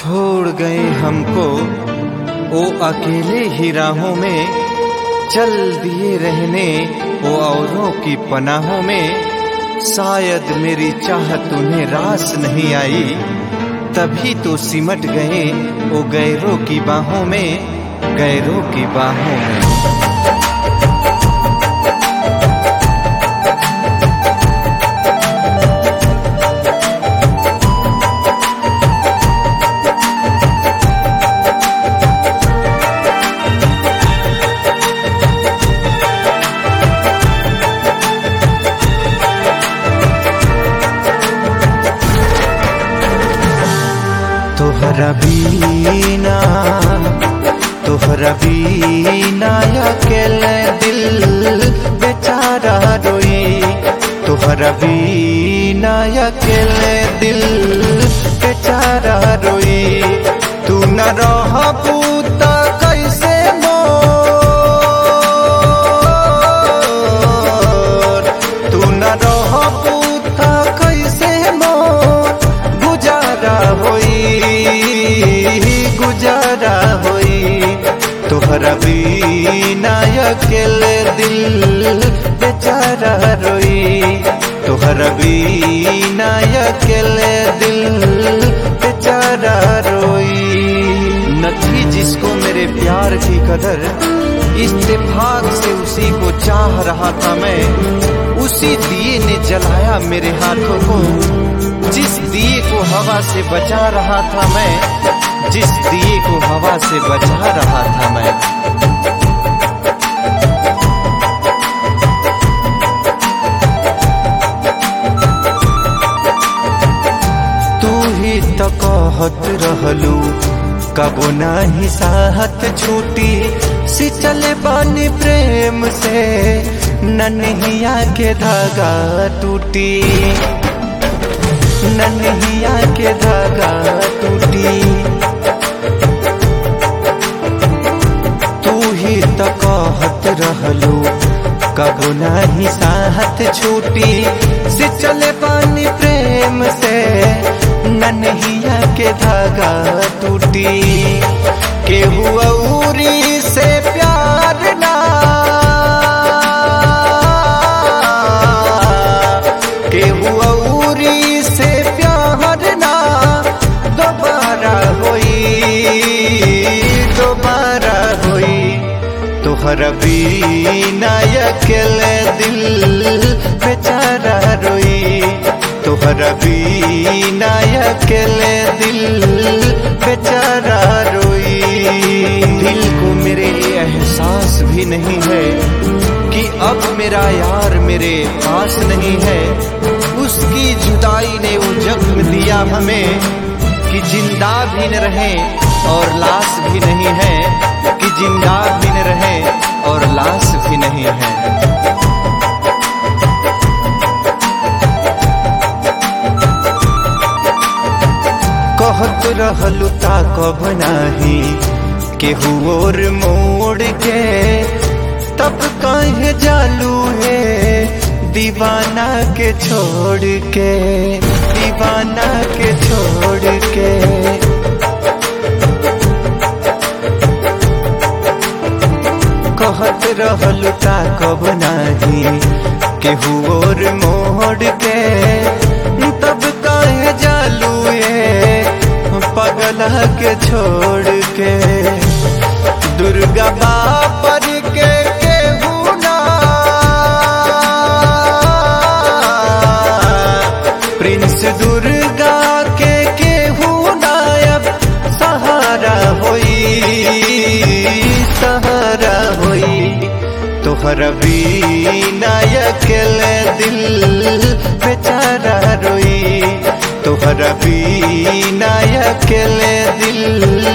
छोड़ गए हमको ओ अकेले ही राहों में, चल दिए रहने ओ औरों की पनाहों में। शायद मेरी चाहत उन्हें रास नहीं आई, तभी तो सिमट गए ओ गैरों की बाहों में, गैरों की बाहों में। तोहरा बीना अकेले दिल बेचारा रोई, तोहरा बीना अकेले दिल बेचारा रोई। तू न रहबू त कैसे मोर, तू न रहबू त कैसे मोर गुजारा होई, गुजारा होई। तोहरा बीना अकेले दिल बेचारा रोई, तोहरा बीना अकेले दिल बेचारा रोई। न थी जिसको मेरे प्यार की कदर, इत्तेफाक से उसी को चाह रहा था मैं। उसी दिए ने जलाया मेरे हाथों को, जिस दिए को हवा से बचा रहा था मैं, जिस दिए को हवा से बचा रहा था मैं। तू ही तो कहत रहलू कबो नाही साहत छूटी, सिंचले बानी प्रेम से नन्हिया के धागा टूटी, नन्हिया के धागा टूटी। तू ही तो कहत रहलू कबो नाही साहत छूटी, सिंचले पानी प्रेम से नन्हिया के धागा टूटी। केहू औरी से प्यार ना, केहू औरी से प्यार ना दोबारा होई, दोबारा होई। तोहरा बीना अकेले दिल बेचारा रोई, तोहरा बीना अकेले दिल बेचारा रोई। दिल को मेरे एहसास भी नहीं है कि अब मेरा यार मेरे पास नहीं है। उसकी जुदाई ने वो जख्म दिया हमें कि जिंदा भी न रहे और लाश भी नहीं है, कि जिंदा भी न रहे और लाश भी नहीं है। कहत रहलू ताकब नाही केहू और मोड़ के, तब कहे जालू है दीवाना के छोड़ के, दीवाना के छोड़ के। कहत रहलू ताकब नाही केहू और मोड़ के, तब कहे जालू पगला के छोड़ के। दुर्गा बापर के केहू ना, प्रिंस दुर्गा के केहू ना अब सहारा होई, सहारा होई। तोहरा बीना अकेले दिल बेचारा रोई, तोहरा बीना अकेले दिल